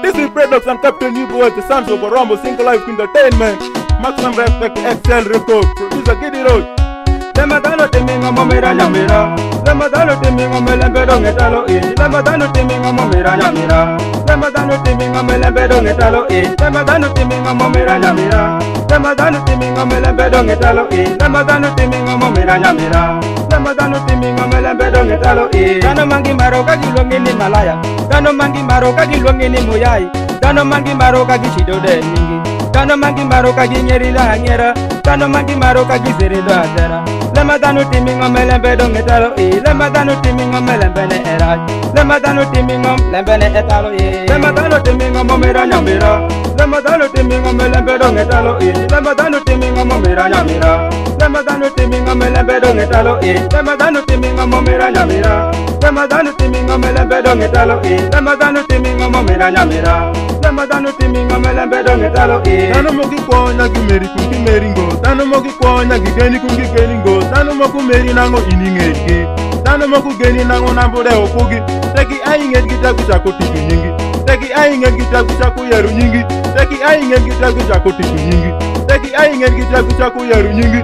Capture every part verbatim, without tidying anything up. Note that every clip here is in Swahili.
This is Predox and Captain Hugo, the sons of Orombo Single Life Entertainment. Maximum respect, Excel Record, producer Giddy Road. Lema dano timingo momira nyamira. Lema dano timingo melembedo ngetalo e. Lema dano timingo momira nyamira. Lema dano timingo melembedo ngetalo e. Lema dano timingo momira nyamira. Lema dano timingo melembedo ngetalo e. Lema dano timingo momira nyamira. Lema dano timingo melembedo ngetalo e. Dano mangi maro kagi longi ni malaya. Dano mangi maro kagi longi ni moyai. Dano mangi maro kagi shido de ningi. Dano mangi maro kagi nyeri la nyera. Dano mangi maro kagi zeri do azera. Lema dano timingo melembedo ngetalo e. Lema dano timingo melembene era. Lema dano timingo lembene etalo e. Lema dano timingo momira nyamira. Lema dano timingo melembedo ngetalo e. Lema dano timingo momira nyamira. Lema dano timingo melembedo ngetalo e. Lema dano timingo momira nyamira. Lema dano timingo melembedo ngetalo e. Lema dano timingo momira nyamira. Lema dano timingo melembedo ngetalo e. Dano moki konya gimeri kungi meringo. Dano moki konya gigeni kungi geningo. Dano moku meri nango iningeki. Dano moku geni nango nambode okugi. Teki ainget gita kuchako tiku nyingi. Teki ainget gita kuchako yaru nyingi. Teki ainget gita kuchako tiku nyingi. Teki ainget gita kuchako yaru nyingi.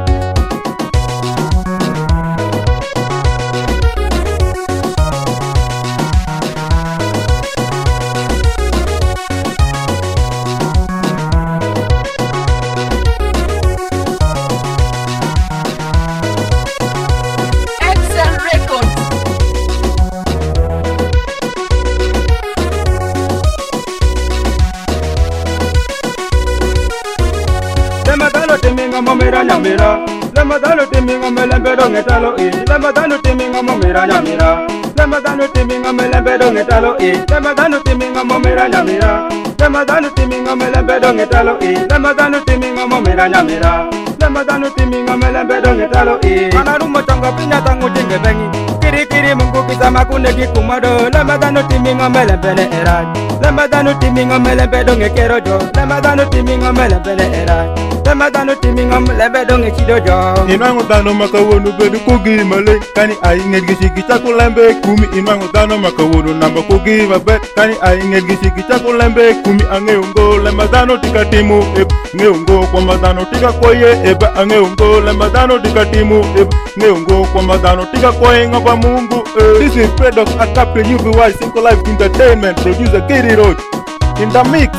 Lema dano timingo momira nyamira. Lema dano timingo melembedo ngetalo e. Lema dano timingo momira nyamira. Lema dano timingo melembedo ngetalo e. Lema dano timingo momira nyamira. Lema dano timingo melembedo ngetalo e. Lema dano timingo momira nyamira. Lema dano timingo melembedo ngetalo e. Manarumo chongo pinya tangu jinge bengi. Kiri kiri mungu kisama kunegi kumado. Lema dano timingo melembene era. Lema dano timingo melembedo ngekero jo. Lema dano timingo melembene era. Lema dano timingo melembedo ngechido jo. Inwango dano makawono bedu kugi male. Kani ainget gishiki chako lembe kumi. Inwango dano makawono namba kugi mabet. Kani ainget gishiki chako lembe kumi. Ange ungo lema dano tika timu eb. Nge ungo kwa madano tika koye eba. Ange ungo lema dano tika timu eb. Nge ungo kwa madano tika koye ngapa mungu eb. This is Predox and Captain U V Y Single Life Entertainment. Producer Giddy Road. In the mix.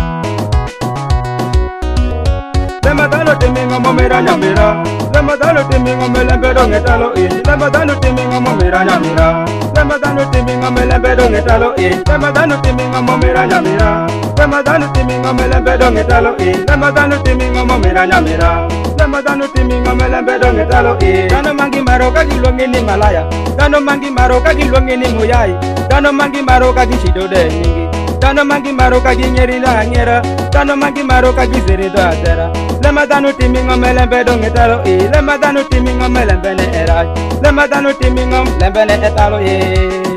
Lema dano timingo momira nyamira. Lema dano timingo melembedo ngetalo e. Lema dano timingo momira nyamira. Lema dano timingo melembedo ngetalo e. Lema dano timingo momira nyamira. Lema dano timingo melembedo ngetalo e. Lema dano timingo momira nyamira. Lema dano timingo melembedo ngetalo e. Dano mangi maro kagi longi ni malaya. Dano mangi maro kagi longi ni moyai. Dano mangi maro kagi shido de ningi. Dano mangi maro kagi nyeri la nyera. Dano mangi maro kagi zeri do azera. Lema dano timingo melembedo ngetalo e. Lema dano timingo melembene era. Lema dano timingo lembene etalo e.